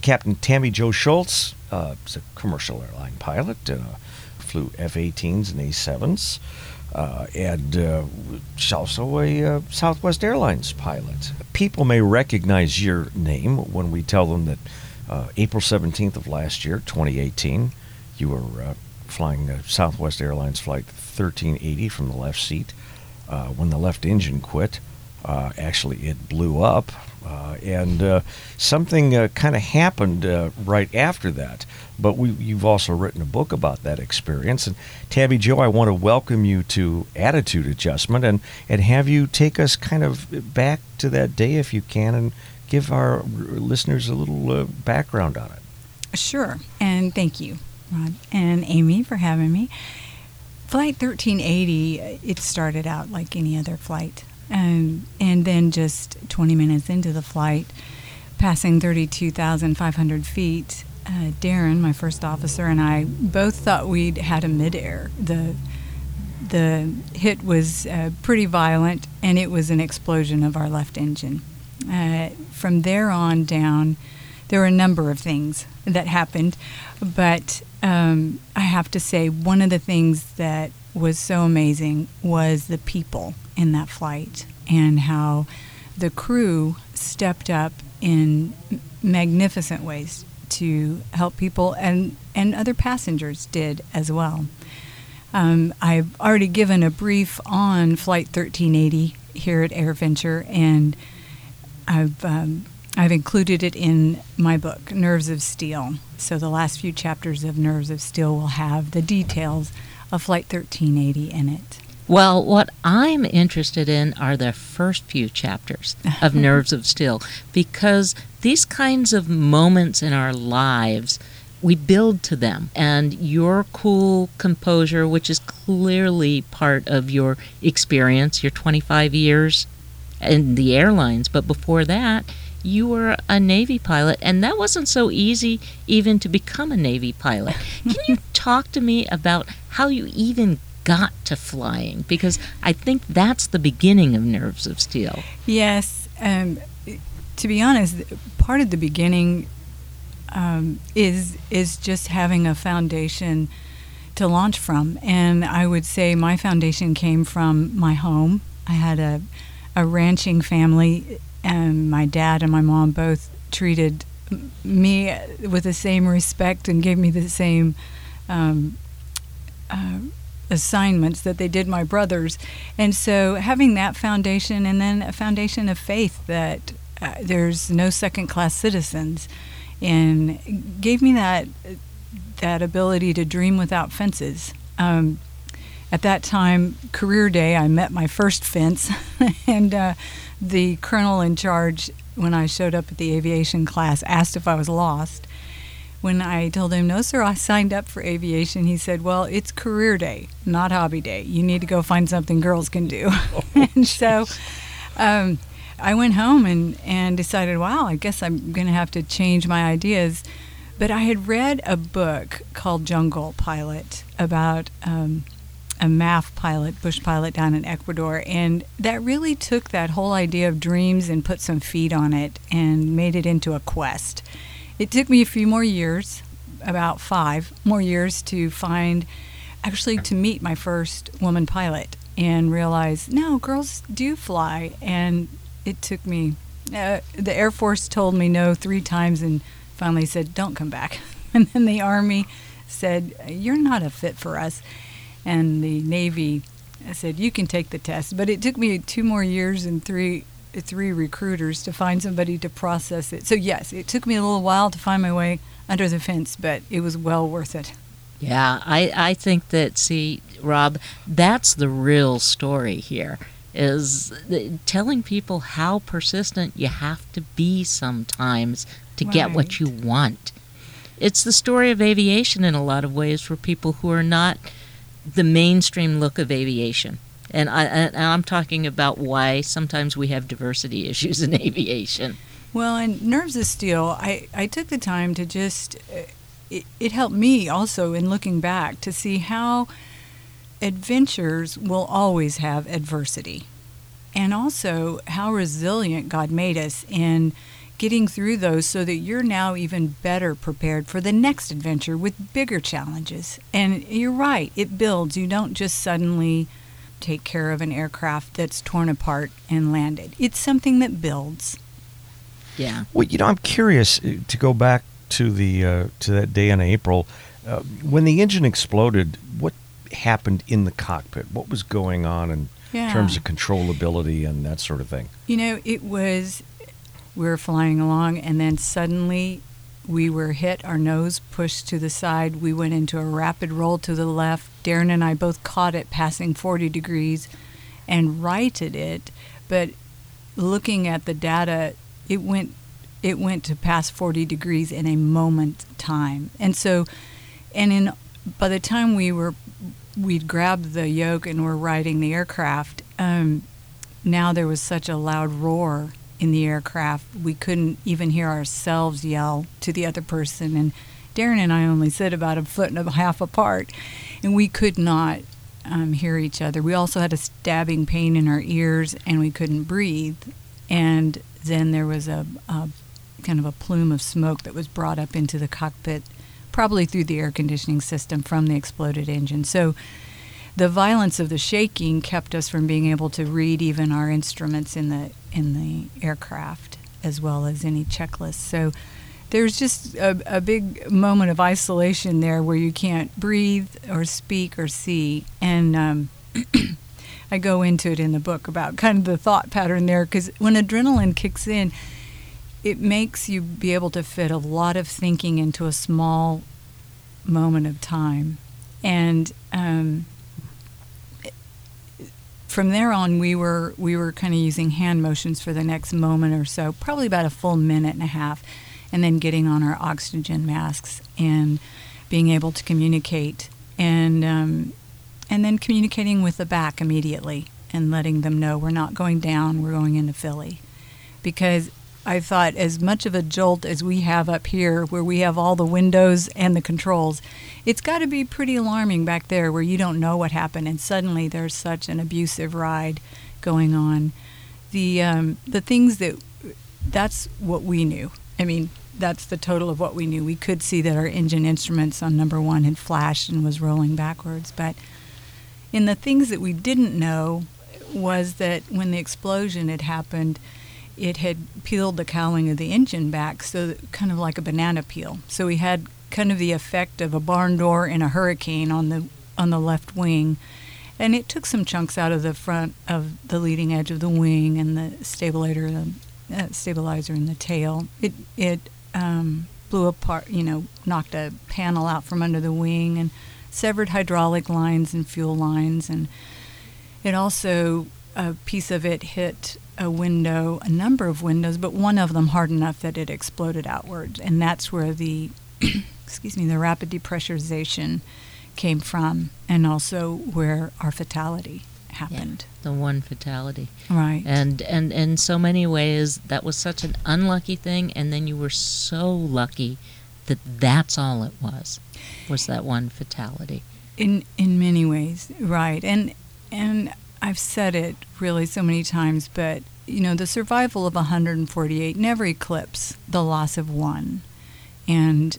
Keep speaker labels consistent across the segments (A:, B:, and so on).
A: Captain Tammy Jo Schultz is a commercial airline pilot, flew F-18s and A-7s, and she's also a Southwest Airlines pilot. People may recognize your name when we tell them that April 17th of last year, 2018, you were flying Southwest Airlines Flight 1380 from the left seat. When the left engine quit, actually it blew up, and something kind of happened right after that. But you've also written a book about that experience. And Tabby Jo, I want to welcome you to Attitude Adjustment and have you take us kind of back to that day if you can and give our listeners a little background on it.
B: Sure, and thank you, Rod and Amy, for having me. Flight 1380, it started out like any other flight. And then just 20 minutes into the flight, passing 32,500 feet, Darren, my first officer, and I both thought we'd had a midair. The hit was pretty violent, and it was an explosion of our left engine. From there on down, there were a number of things that happened, but I have to say one of the things that was so amazing was the people in that flight and how the crew stepped up in magnificent ways to help people, and other passengers did as well. I've already given a brief on Flight 1380 here at AirVenture, and I've included it in my book, Nerves of Steel. So the last few chapters of Nerves of Steel will have the details of Flight 1380 in it.
C: Well, what I'm interested in are the first few chapters of Nerves of Steel, because these kinds of moments in our lives, we build to them. And your cool composure, which is clearly part of your experience, your 25 years in the airlines, but before that, you were a Navy pilot, and that wasn't so easy even to become a Navy pilot. Can you talk to me about how you even got to flying? Because I think that's the beginning of Nerves of Steel.
B: Yes. To be honest, part of the beginning is just having a foundation to launch from. And I would say my foundation came from my home. I had a ranching family, and my dad and my mom both treated me with the same respect and gave me the same assignments that they did my brothers. And so having that foundation, and then a foundation of faith that there's no second-class citizens, and gave me that ability to dream without fences. At that time, career day, I met my first fence, and the colonel in charge, when I showed up at the aviation class, asked if I was lost. When I told him, no, sir, I signed up for aviation, he said, well, it's career day, not hobby day. You need to go find something girls can do. And so I went home and decided, wow, I guess I'm going to have to change my ideas. But I had read a book called Jungle Pilot about a MAF pilot, bush pilot down in Ecuador, and that really took that whole idea of dreams and put some feet on it and made it into a quest. It took me a few more years, about 5 more years, to meet my first woman pilot and realize, no, girls do fly. And it took me, the Air Force told me no 3 times and finally said, don't come back. And then the Army said, you're not a fit for us. And the Navy said, you can take the test. But it took me 2 more years and three recruiters to find somebody to process it. So yes, it took me a little while to find my way under the fence, but it was well worth it.
C: Yeah, I think that, see, Rob, that's the real story here, is telling people how persistent you have to be sometimes to get what you want. It's the story of aviation in a lot of ways for people who are not the mainstream look of aviation. And I'm talking about why sometimes we have diversity issues in aviation.
B: Well, in Nerves of Steel, I took the time to just, it helped me also in looking back to see how adventures will always have adversity. And also how resilient God made us in getting through those so that you're now even better prepared for the next adventure with bigger challenges. And you're right, it builds. You don't just suddenly take care of an aircraft that's torn apart and landed. It's something that builds.
C: Yeah.
A: Well, I'm curious to go back to the to that day in April when the engine exploded. What happened in the cockpit? What was going on in terms of controllability and that sort of thing?
B: It was, we were flying along, and then suddenly we were hit, our nose pushed to the side. We went into a rapid roll to the left. Darren and I both caught it passing 40 degrees and righted it. But looking at the data, it went to pass 40 degrees in a moment time. And so, by the time we'd grabbed the yoke and were riding the aircraft, now there was such a loud roar in the aircraft, we couldn't even hear ourselves yell to the other person. And Darren and I only sit about 1.5 feet apart, and we could not hear each other. We also had a stabbing pain in our ears, and we couldn't breathe. And then there was a kind of a plume of smoke that was brought up into the cockpit, probably through the air conditioning system from the exploded engine. So the violence of the shaking kept us from being able to read even our instruments in the aircraft, as well as any checklists. So there's just a big moment of isolation there where you can't breathe or speak or see. And I go into it in the book about kind of the thought pattern there, because when adrenaline kicks in, it makes you be able to fit a lot of thinking into a small moment of time. And from there on, we were kind of using hand motions for the next moment or so, probably about a full minute and a half, and then getting on our oxygen masks and being able to communicate, and then communicating with the back immediately and letting them know we're not going down, we're going into Philly. Because I thought, as much of a jolt as we have up here, where we have all the windows and the controls, it's got to be pretty alarming back there where you don't know what happened, and suddenly there's such an abusive ride going on. The things that's what we knew. I mean, that's the total of what we knew. We could see that our engine instruments on number 1 had flashed and was rolling backwards, but in the things that we didn't know was that when the explosion had happened, it had peeled the cowling of the engine back, so kind of like a banana peel. So we had kind of the effect of a barn door in a hurricane on the left wing, and it took some chunks out of the front of the leading edge of the wing and the stabilizer in the tail. It blew apart, knocked a panel out from under the wing and severed hydraulic lines and fuel lines, and it also, a piece of it hit a window, a number of windows, but one of them hard enough that it exploded outward, and that's where the the rapid depressurization came from, and also where our fatality happened.
C: Yeah, the one fatality.
B: Right.
C: And in so many ways, that was such an unlucky thing, and then you were so lucky that that's all it was that one fatality.
B: In many ways, right. And I've said it really so many times, but the survival of 148 never eclipsed the loss of one, and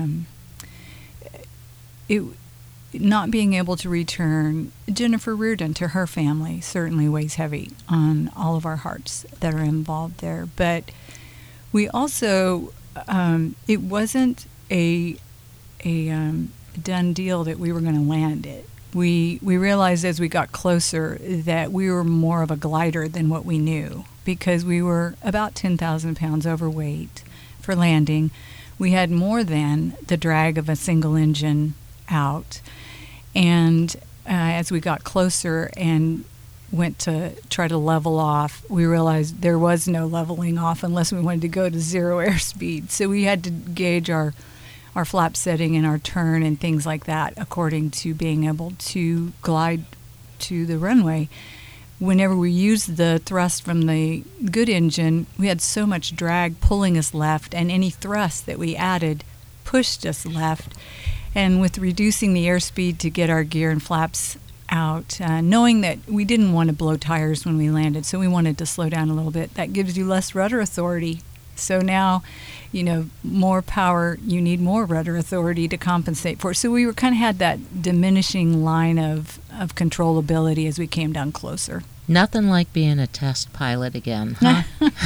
B: it not being able to return Jennifer Reardon to her family certainly weighs heavy on all of our hearts that are involved there. But we also, it wasn't a done deal that we were going to land it. We realized as we got closer that we were more of a glider than what we knew, because we were about 10,000 pounds overweight for landing. We had more than the drag of a single engine out. And as we got closer and went to try to level off, we realized there was no leveling off unless we wanted to go to zero airspeed. So we had to gauge our flap setting and our turn and things like that according to being able to glide to the runway. Whenever we used the thrust from the good engine, we had so much drag pulling us left, and any thrust that we added pushed us left. And with reducing the airspeed to get our gear and flaps out, knowing that we didn't want to blow tires when we landed, so we wanted to slow down a little bit. That gives you less rudder authority So now, more power, you need more rudder authority to compensate for. So we were kind of had that diminishing line of controllability as we came down closer.
C: Nothing like being a test pilot again, huh?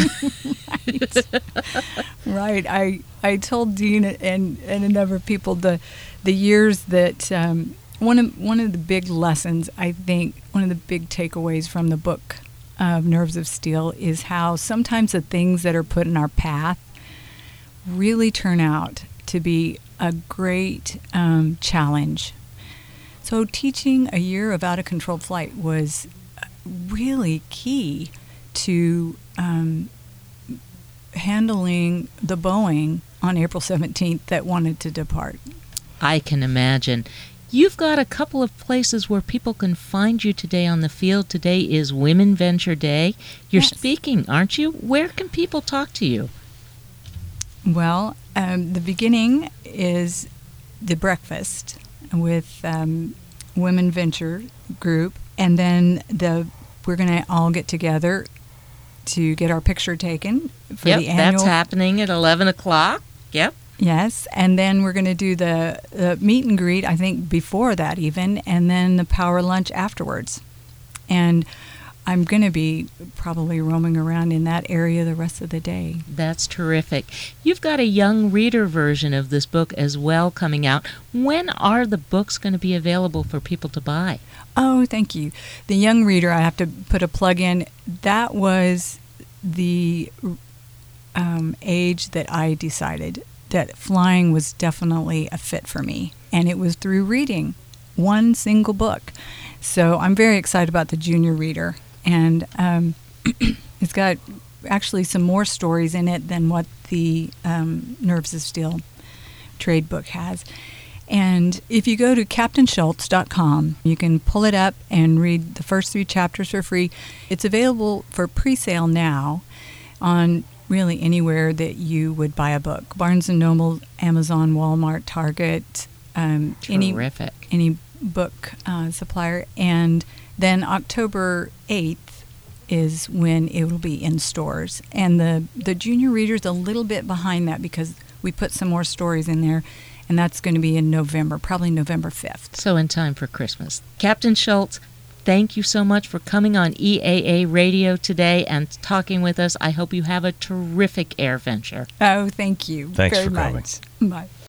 B: Right. I told Dean and a number of people the years that one of the big lessons, I think, one of the big takeaways from the book of Nerves of Steel is how sometimes the things that are put in our path really turn out to be a great challenge. So teaching a year of out-of-control flight was really key to handling the Boeing on April 17th that wanted to depart.
C: I can imagine. You've got a couple of places where people can find you today on the field. Today is Women Venture Day. You're speaking, aren't you? Where can people talk to you?
B: Well, the beginning is the breakfast with Women Venture Group, and then we're going to all get together to get our picture taken for the annual.
C: That's happening at 11 o'clock. Yep.
B: Yes, and then we're going to do the meet and greet, I think, before that even, and then the power lunch afterwards. And I'm going to be probably roaming around in that area the rest of the day.
C: That's terrific. You've got a young reader version of this book as well coming out. When are the books going to be available for people to buy?
B: Oh, thank you. The young reader, I have to put a plug in. That was the age that I decided that flying was definitely a fit for me. And it was through reading one single book. So I'm very excited about the junior reader. And it's got actually some more stories in it than what the Nerves of Steel trade book has. And if you go to CaptainSchultz.com, you can pull it up and read the first 3 chapters for free. It's available for pre-sale now on really anywhere that you would buy a book. Barnes & Noble, Amazon, Walmart, Target,
C: Terrific.
B: any book supplier. And then October 8th is when it will be in stores. And the junior reader's a little bit behind that because we put some more stories in there, and that's going to be in November, probably November 5th.
C: So in time for Christmas. Captain Schultz, thank you so much for coming on EAA Radio today and talking with us. I hope you have a terrific air venture.
B: Oh, thank you
A: Thanks
B: very
A: for coming.
B: much. Bye.